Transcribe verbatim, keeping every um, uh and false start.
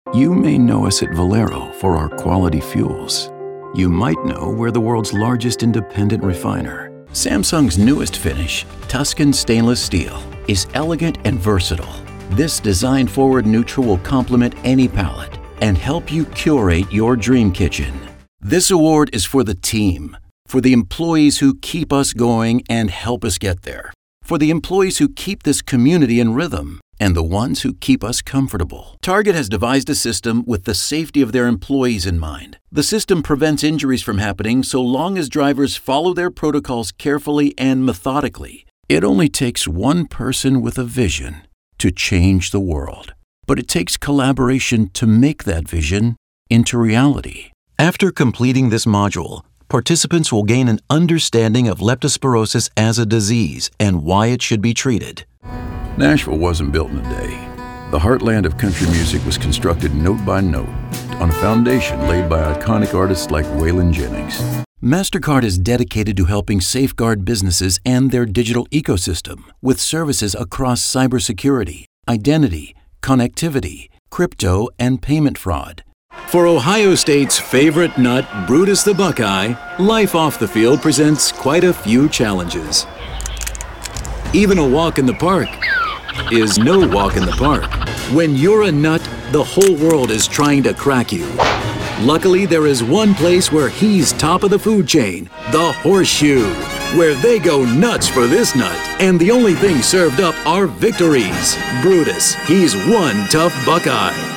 You may know us at Valero for our quality fuels. You might know we're the world's largest independent refiner. Samsung's newest finish, Tuscan stainless steel, is elegant and versatile. This design-forward neutral will complement any palette and help you curate your dream kitchen. This award is for the team, for the employees who keep us going and help us get there, for the employees who keep this community in rhythm, and the ones who keep us comfortable. Target has devised a system with the safety of their employees in mind. The system prevents injuries from happening so long as drivers follow their protocols carefully and methodically. It only takes one person with a vision to change the world. But it takes collaboration to make that vision into reality. After completing this module, participants will gain an understanding of leptospirosis as a disease and why it should be treated. Nashville wasn't built in a day. The heartland of country music was constructed note by note on a foundation laid by iconic artists like Waylon Jennings. MasterCard is dedicated to helping safeguard businesses and their digital ecosystem with services across cybersecurity, identity, connectivity, crypto, and payment fraud. For Ohio State's favorite nut, Brutus the Buckeye, life off the field presents quite a few challenges. Even a walk in the park is no walk in the park. When you're a nut, the whole world is trying to crack you. Luckily, there is one place where he's top of the food chain, the Horseshoe, where they go nuts for this nut. And the only thing served up are victories. Brutus, he's one tough Buckeye.